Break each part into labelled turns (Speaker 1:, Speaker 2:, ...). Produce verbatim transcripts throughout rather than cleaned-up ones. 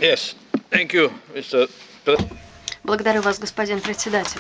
Speaker 1: Yes, thank you, мистер
Speaker 2: Благодарю вас, господин председатель.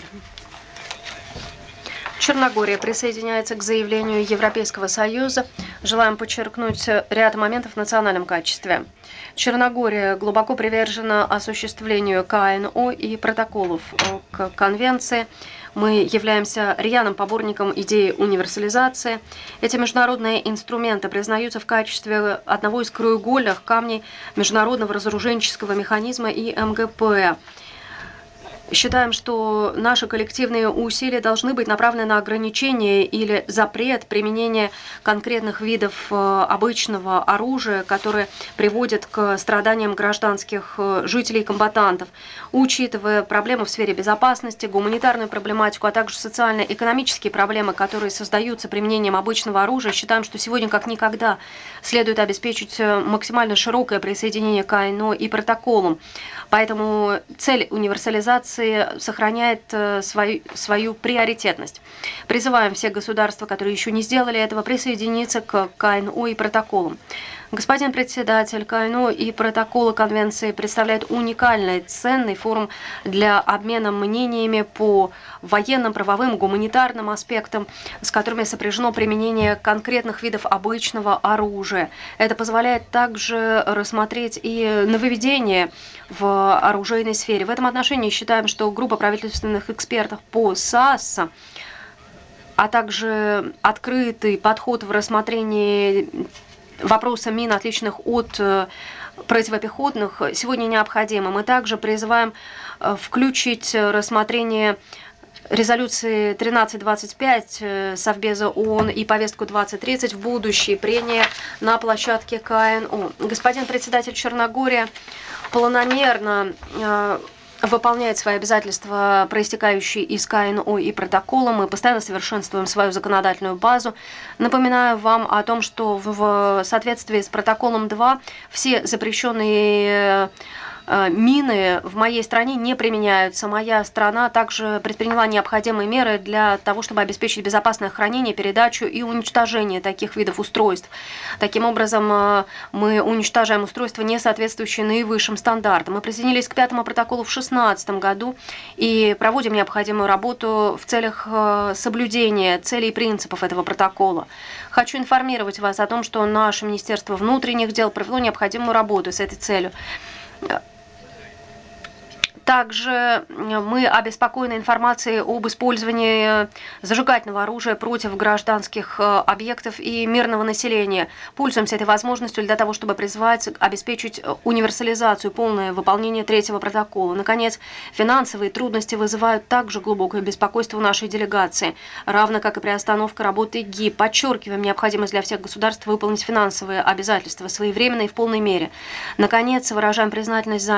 Speaker 2: Черногория присоединяется к заявлению Европейского Союза. Желаем подчеркнуть ряд моментов в национальном качестве. Черногория глубоко привержена осуществлению КНО и протоколов к конвенции. Мы являемся рьяным поборником идеи универсализации. Эти международные инструменты признаются в качестве одного из краеугольных камней международного разоруженческого механизма и МГП. Считаем, что наши коллективные усилия должны быть направлены на ограничение или запрет применения конкретных видов обычного оружия, которые приводят к страданиям гражданских жителей и комбатантов. Учитывая проблемы в сфере безопасности, гуманитарную проблематику, а также социально-экономические проблемы, которые создаются применением обычного оружия, считаем, что сегодня как никогда следует обеспечить максимально широкое присоединение к КНО и протоколам. Поэтому цель универсализации сохраняет свою, свою приоритетность. Призываем все государства, которые еще не сделали этого, присоединиться к КНО и протоколам. Господин председатель, КНО и протоколы конвенции представляют уникальный, ценный форум для обмена мнениями по военным, правовым, гуманитарным аспектам, с которыми сопряжено применение конкретных видов обычного оружия. Это позволяет также рассмотреть и нововведения в оружейной сфере. В этом отношении считаем, что группа правительственных экспертов по САС, а также открытый подход в рассмотрении вопроса мин, отличных от противопехотных, сегодня необходимы. Мы также призываем включить рассмотрение резолюции тринадцать двадцать пять Совбеза ООН и повестку двадцать тридцать в будущие прения на площадке КНО. Господин председатель, Черногория планомерно выполняет свои обязательства, проистекающие из КНО и протокола. Мы постоянно совершенствуем свою законодательную базу. Напоминаю вам о том, что в соответствии с протоколом два все запрещенные мины в моей стране не применяются. Моя страна также предприняла необходимые меры для того, чтобы обеспечить безопасное хранение, передачу и уничтожение таких видов устройств. Таким образом, мы уничтожаем устройства, не соответствующие наивысшим стандартам. Мы присоединились к пятому протоколу в две тысячи шестнадцатом году и проводим необходимую работу в целях соблюдения целей и принципов этого протокола. Хочу информировать вас о том, что наше Министерство внутренних дел провело необходимую работу с этой целью. Также мы обеспокоены информацией об использовании зажигательного оружия против гражданских объектов и мирного населения. Пользуемся этой возможностью для того, чтобы призвать обеспечить универсализацию, полное выполнение третьего протокола. Наконец, финансовые трудности вызывают также глубокое беспокойство у нашей делегации, равно как и приостановка работы ГИ. Подчеркиваем необходимость для всех государств выполнить финансовые обязательства своевременно и в полной мере. Наконец, выражаем признательность за